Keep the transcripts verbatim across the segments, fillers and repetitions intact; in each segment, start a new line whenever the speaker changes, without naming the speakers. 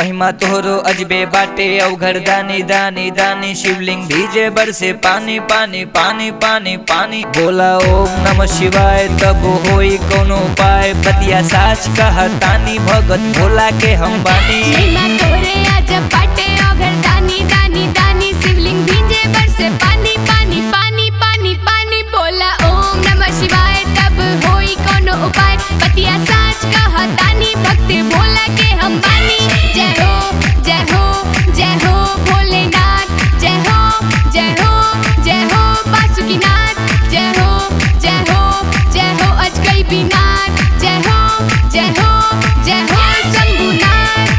महिमा तोहरो अजबे बाटे अवघड़ दानी दानी दानी शिवलिंग भीजे बरसे पानी पानी पानी पानी पानी बोला ओम नमः शिवाय तब होई कोनो उपाय बतिया साच कहतानी भगत भोला के हम बानी।
महिमा तोरे अजब बाटे अवघड़ दानी दानी दानी शिवलिंग भीजे बरसे पानी पानी पानी पानी पानी बोला ओम नमः शिवाय तब होई कोनो उपाय बतिया साच कहतानी भक्त भोला के हम बानी। जय हो जय हो जय हो भोलेनाथ जय हो जय हो जय हो बासुकीनाथ जय हो जय हो जय हो अजगैबीनाथ जय हो जय हो जय हो शंभुनाथ।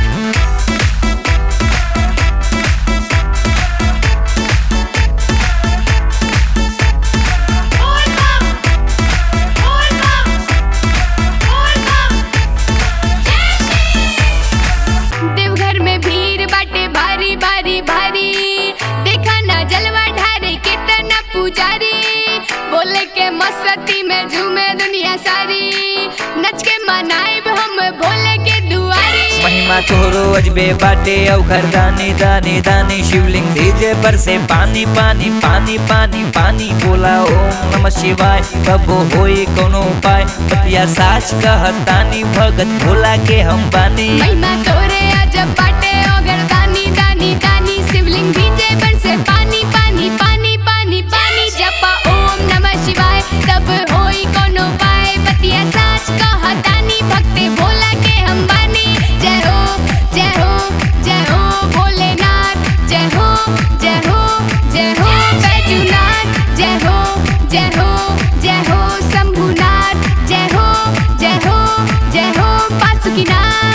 देवघर में भीड़ बाटे भारी भारी भारी देखा ना जलवा ढारे कितना पुजारी बोले के मस्ती में झूमे दुनिया सारी नच के मनाइब हम भोले के दुआरी।
महिमा तोहरो अजबे बाटे अवघड़ दानी दानी दानी शिवलिंग भीजे बरसे पानी पानी पानी पानी पानी बोला ओम नमः शिवाय कब होई कोनो उपाय बतिया साच कहतानी भगत भोला के हम बानी।
महिमा तोरे अजब बाटे अवघड़ दानी दानी दानी शिवलिंग भीजे बरसे पानी पानी पानी पानी पानी जपा ओम नमः शिवाय तब होई कोनो उपाय बतिया साच कहतानी भक्त भोला के हम बानी। जय हो जय हो जय हो भोलेनाथ जय हो जय हो जय हो बैजूनाथ जय हो जय हो जय हो शंभुनाथ जय हो जय हो जय हो बासुकीनाथ।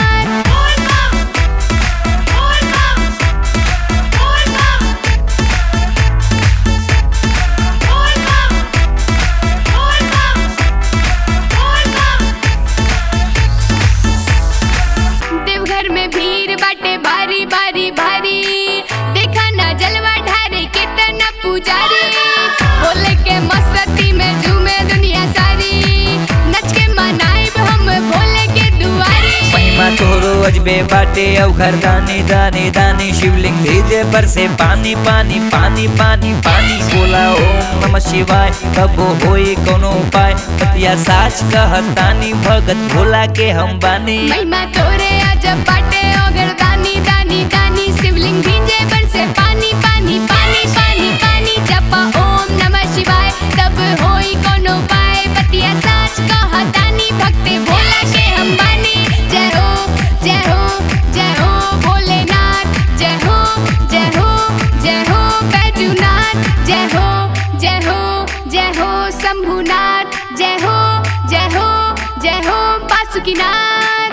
देवघर में भीड़ बाटे भारी भारी भारी देखा ना जलवा ढारे कितना पुजारी बोले के मस्ती में झूमे दुनिया सारी नच के मनाइब हम भोले के दुआरी।
महिमा तोहरो अजबे बाटे अवघड़ दानी दानी दानी शिवलिंग भीजे बरसे पानी पानी पानी पानी पानी बोला ओम नमः शिवाय कब होई कोनो उपाय बतिया साच कहतानी भगत भोला के हम बानी।
महिमा तोरे अजब बाटे अवघड़ दानी दानी दानी शिवलिंग भीजे बरसे पानी पानी पानी पानी पानी जपा ओम नमः शिवाय तब होई कोनो उपाय बतिया साच कहतानी भक्त भोला के हम बानी। जय हो जय हो जय हो भोलेनाथ जय हो जय हो जय हो बैजूनाथ जय हो जय हो जय हो शंभुनाथ जय हो जय हो जय हो बासुकीनाथ।